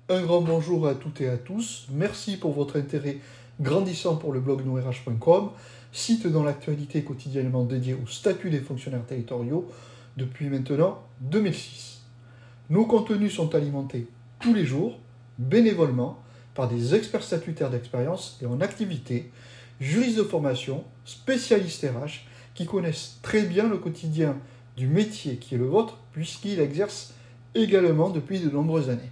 Un grand bonjour à toutes et à tous. Merci pour votre intérêt grandissant pour le blog norh.com, site dans l'actualité quotidiennement dédié au statut des fonctionnaires territoriaux depuis maintenant 2006. Nos contenus sont alimentés tous les jours, bénévolement, par des experts statutaires d'expérience et en activité, juristes de formation, spécialistes RH, qui connaissent très bien le quotidien du métier qui est le vôtre, puisqu'ils exercent également depuis de nombreuses années.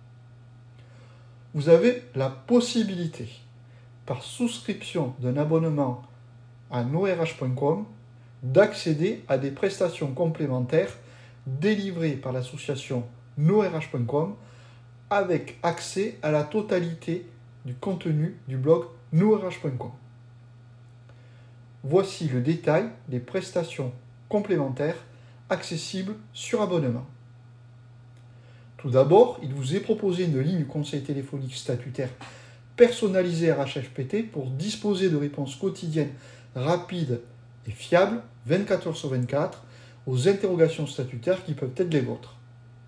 Vous avez la possibilité, par souscription d'un abonnement à norh.com, d'accéder à des prestations complémentaires délivrées par l'association norh.com avec accès à la totalité du contenu du blog norh.com. Voici le détail des prestations complémentaires accessibles sur abonnement. Tout d'abord, il vous est proposé une ligne conseil téléphonique statutaire personnalisée RHFPT pour disposer de réponses quotidiennes rapides et fiables, 24 heures sur 24, aux interrogations statutaires qui peuvent être les vôtres.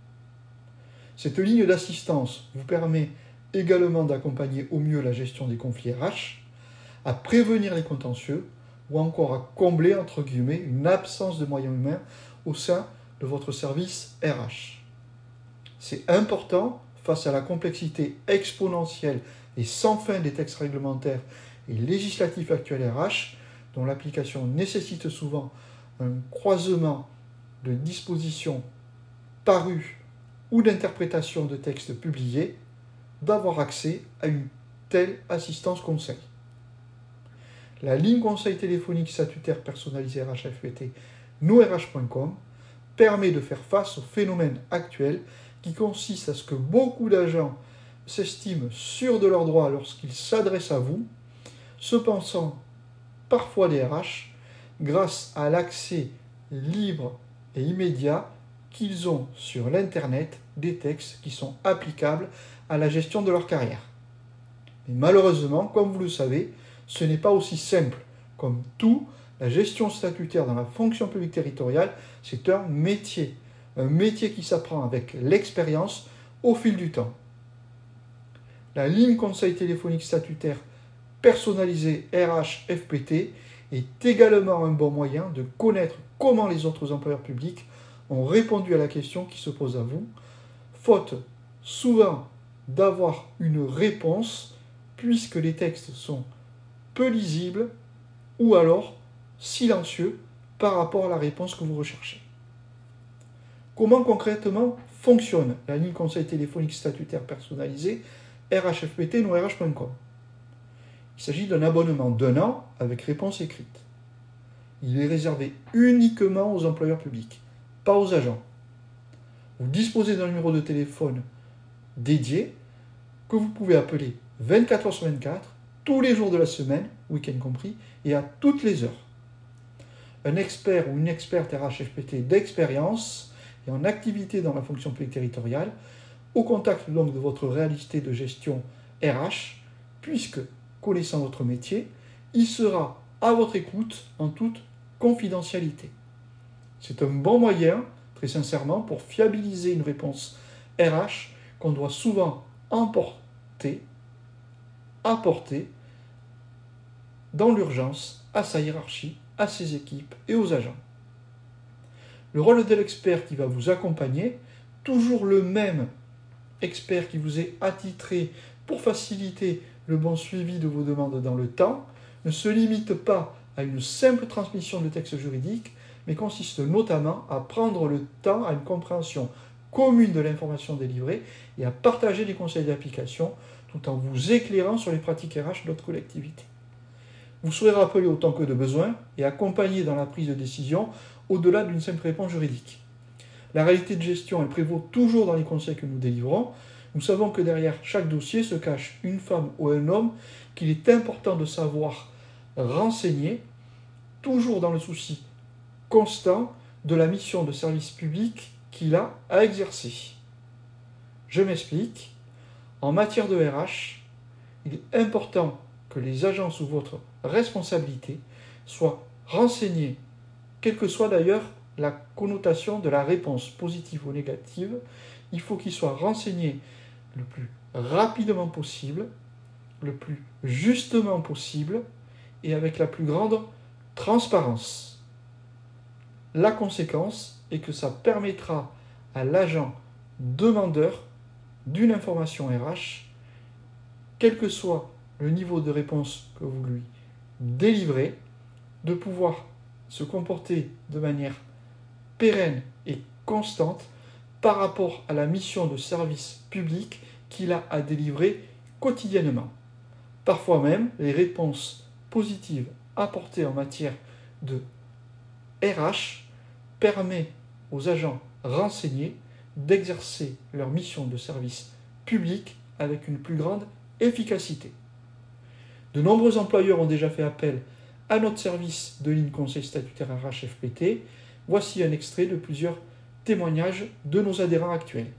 Cette ligne d'assistance vous permet également d'accompagner au mieux la gestion des conflits RH, à prévenir les contentieux ou encore à combler, entre guillemets, une absence de moyens humains au sein de votre service RH. C'est important face à la complexité exponentielle et sans fin des textes réglementaires et législatifs actuels RH, dont l'application nécessite souvent un croisement de dispositions parues ou d'interprétations de textes publiés, d'avoir accès à une telle assistance conseil. La ligne conseil téléphonique statutaire personnalisé RHFPT norh.com permet de faire face au phénomène actuel qui consiste à ce que beaucoup d'agents s'estiment sûrs de leurs droits lorsqu'ils s'adressent à vous, se pensant parfois des RH, grâce à l'accès libre et immédiat qu'ils ont sur l'Internet des textes qui sont applicables à la gestion de leur carrière. Mais malheureusement, comme vous le savez, ce n'est pas aussi simple. Comme tout, la gestion statutaire dans la fonction publique territoriale, c'est un métier qui s'apprend avec l'expérience au fil du temps. La ligne conseil téléphonique statutaire personnalisée RH-FPT est également un bon moyen de connaître comment les autres employeurs publics ont répondu à la question qui se pose à vous, faute souvent d'avoir une réponse puisque les textes sont peu lisibles ou alors silencieux par rapport à la réponse que vous recherchez. Comment concrètement fonctionne la ligne conseil téléphonique statutaire personnalisée RHFPT norh.com? Il s'agit d'un abonnement d'1 an avec réponse écrite. Il est réservé uniquement aux employeurs publics, pas aux agents. Vous disposez d'un numéro de téléphone dédié que vous pouvez appeler 24 heures sur 24, tous les jours de la semaine, week-end compris, et à toutes les heures. Un expert ou une experte RHFPT d'expérience et en activité dans la fonction publique territoriale, au contact donc de votre réalité de gestion RH, puisque, connaissant votre métier, il sera à votre écoute en toute confidentialité. C'est un bon moyen, très sincèrement, pour fiabiliser une réponse RH qu'on doit souvent apporter dans l'urgence à sa hiérarchie, à ses équipes et aux agents. Le rôle de l'expert qui va vous accompagner, toujours le même expert qui vous est attitré pour faciliter le bon suivi de vos demandes dans le temps, ne se limite pas à une simple transmission de textes juridiques, mais consiste notamment à prendre le temps à une compréhension commune de l'information délivrée et à partager des conseils d'application tout en vous éclairant sur les pratiques RH d'autres collectivités. Vous serez rappelé autant que de besoin et accompagné dans la prise de décision au-delà d'une simple réponse juridique. La réalité de gestion, elle prévaut toujours dans les conseils que nous délivrons. Nous savons que derrière chaque dossier se cache une femme ou un homme qu'il est important de savoir renseigner, toujours dans le souci constant de la mission de service public qu'il a à exercer. Je m'explique. En matière de RH, il est important que les agents sous votre responsabilité soient renseignés, quelle que soit d'ailleurs la connotation de la réponse positive ou négative. Il faut qu'ils soient renseignés le plus rapidement possible, le plus justement possible et avec la plus grande transparence. La conséquence est que ça permettra à l'agent demandeur d'une information RH, quel que soit le niveau de réponse que vous lui délivrez, de pouvoir se comporter de manière pérenne et constante par rapport à la mission de service public qu'il a à délivrer quotidiennement. Parfois même, les réponses positives apportées en matière de RH permettent aux agents renseignés d'exercer leur mission de service public avec une plus grande efficacité. De nombreux employeurs ont déjà fait appel à notre service de ligne conseil statutaire RH FPT. Voici un extrait de plusieurs témoignages de nos adhérents actuels.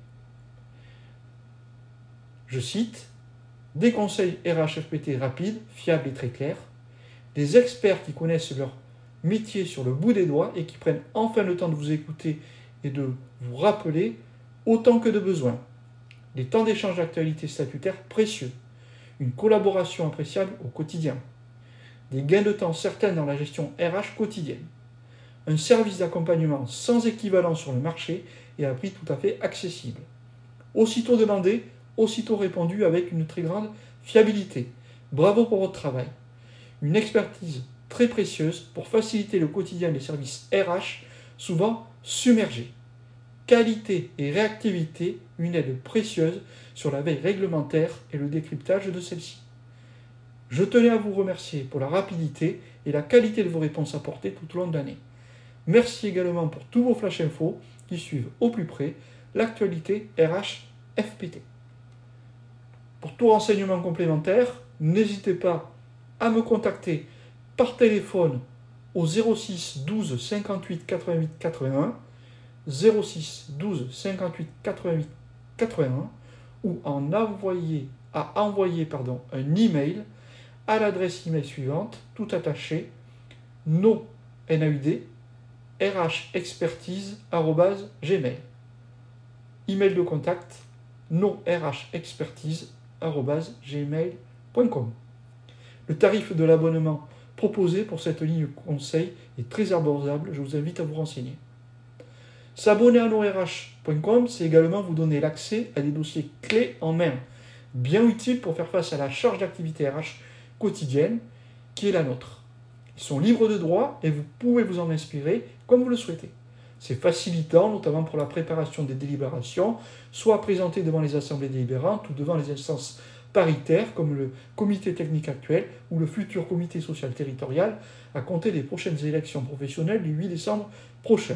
Je cite, des conseils RH FPT rapides, fiables et très clairs, des experts qui connaissent leur métier sur le bout des doigts et qui prennent enfin le temps de vous écouter et de vous rappeler autant que de besoin. Des temps d'échange d'actualité statutaire précieux, une collaboration appréciable au quotidien, des gains de temps certains dans la gestion RH quotidienne, un service d'accompagnement sans équivalent sur le marché et à prix tout à fait accessible. Aussitôt demandé, aussitôt répondu avec une très grande fiabilité. Bravo pour votre travail. Une expertise très précieuse pour faciliter le quotidien des services RH, souvent submergés. Qualité et réactivité, une aide précieuse sur la veille réglementaire et le décryptage de celle-ci. Je tenais à vous remercier pour la rapidité et la qualité de vos réponses apportées tout au long de l'année. Merci également pour tous vos flash infos qui suivent au plus près l'actualité RH FPT. Pour tout renseignement complémentaire, n'hésitez pas à me contacter par téléphone au 06 12 58 88 81, 06 12 58 88 81 ou en envoyer un email à l'adresse email suivante, tout attaché, rhexpertise@gmail. Email de contact, rhexpertise@gmail.com. Le tarif de l'abonnement proposé pour cette ligne conseil est très abordable, je vous invite à vous renseigner. S'abonner à norh.com, c'est également vous donner l'accès à des dossiers clés en main, bien utiles pour faire face à la charge d'activité RH quotidienne qui est la nôtre. Ils sont libres de droit et vous pouvez vous en inspirer comme vous le souhaitez. C'est facilitant, notamment pour la préparation des délibérations, soit présentées devant les assemblées délibérantes ou devant les instances paritaires comme le comité technique actuel ou le futur comité social territorial à compter des prochaines élections professionnelles du 8 décembre prochain.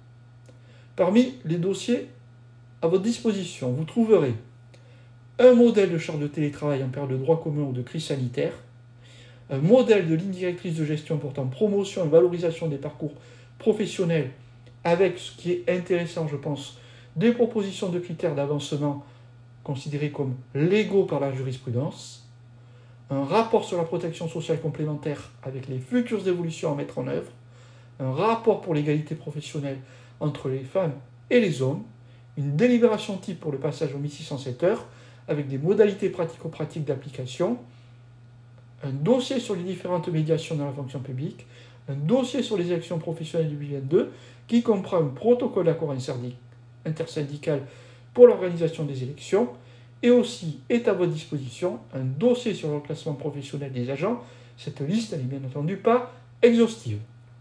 Parmi les dossiers à votre disposition, vous trouverez un modèle de charte de télétravail en période de droit commun ou de crise sanitaire, un modèle de ligne directrice de gestion portant promotion et valorisation des parcours professionnels avec ce qui est intéressant, je pense, des propositions de critères d'avancement considérés comme légaux par la jurisprudence, un rapport sur la protection sociale complémentaire avec les futures évolutions à mettre en œuvre, un rapport pour l'égalité professionnelle entre les femmes et les hommes, une délibération type pour le passage aux 1607 heures avec des modalités pratico-pratiques d'application, un dossier sur les différentes médiations dans la fonction publique, un dossier sur les élections professionnelles du 2022 qui comprend un protocole d'accord intersyndical pour l'organisation des élections et aussi est à votre disposition un dossier sur le classement professionnel des agents. Cette liste n'est bien entendu pas exhaustive.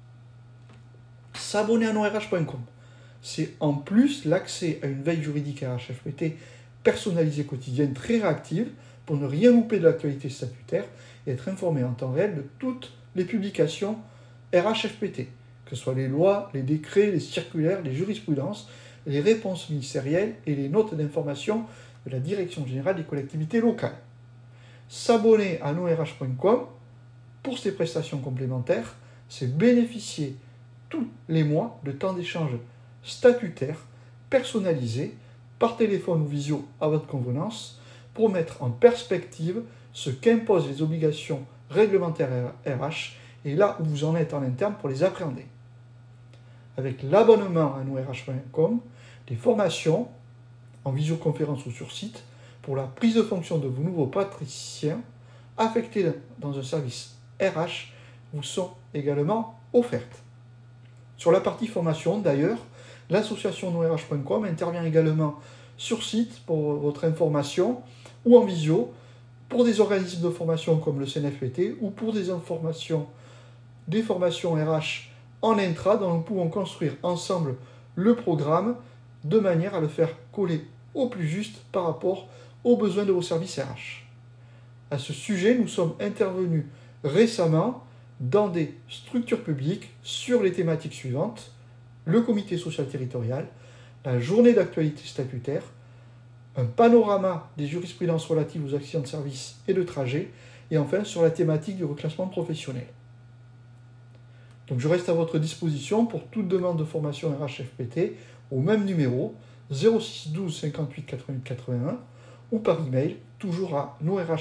S'abonner à norh.com, c'est en plus l'accès à une veille juridique RH FPT personnalisée quotidienne très réactive pour ne rien louper de l'actualité statutaire et être informé en temps réel de toutes les publications RH FPT, que ce soit les lois, les décrets, les circulaires, les jurisprudences, les réponses ministérielles et les notes d'information de la Direction générale des collectivités locales. S'abonner à norh.com pour ces prestations complémentaires, c'est bénéficier tous les mois de temps d'échange statutaire personnalisé par téléphone ou visio à votre convenance pour mettre en perspective ce qu'imposent les obligations réglementaires RH et là où vous en êtes en interne pour les appréhender. Avec l'abonnement à norh.com, des formations en visioconférence ou sur site pour pour la prise de fonction de vos nouveaux praticiens affectés dans un service RH vous sont également offertes. Sur la partie formation, d'ailleurs, l'association norh.com intervient également sur site pour votre information ou en visio pour des organismes de formation comme le CNFPT ou pour des formations RH en intra dont nous pouvons construire ensemble le programme de manière à le faire coller au plus juste par rapport aux besoins de vos services RH. À ce sujet, nous sommes intervenus récemment dans des structures publiques sur les thématiques suivantes: le comité social territorial, la journée d'actualité statutaire, un panorama des jurisprudences relatives aux accidents de service et de trajet, et enfin sur la thématique du reclassement professionnel. Donc je reste à votre disposition pour toute demande de formation RH-FPT au même numéro 06 12 58 88 81 ou par email toujours à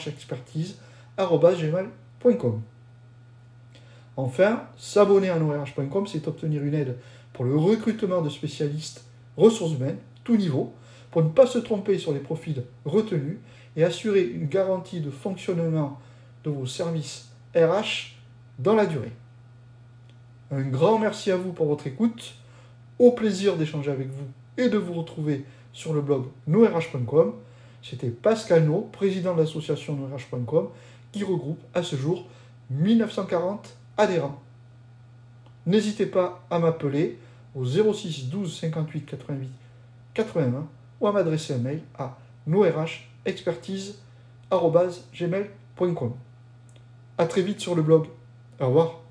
norhexpertise@gmail.com. Enfin, s'abonner à norh.com, c'est obtenir une aide pour le recrutement de spécialistes ressources humaines, tout niveau, pour ne pas se tromper sur les profils retenus et assurer une garantie de fonctionnement de vos services RH dans la durée. Un grand merci à vous pour votre écoute, au plaisir d'échanger avec vous et de vous retrouver sur le blog norh.com. C'était Pascal No, président de l'association norh.com, qui regroupe à ce jour 1940 adhérents. N'hésitez pas à m'appeler au 06 12 58 88 81 ou à m'adresser un mail à norhexpertise@gmail.com. A très vite sur le blog. Au revoir.